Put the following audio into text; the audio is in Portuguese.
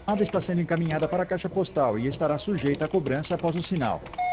A chamada está sendo encaminhada para a caixa postal e estará sujeita a cobrança após o sinal.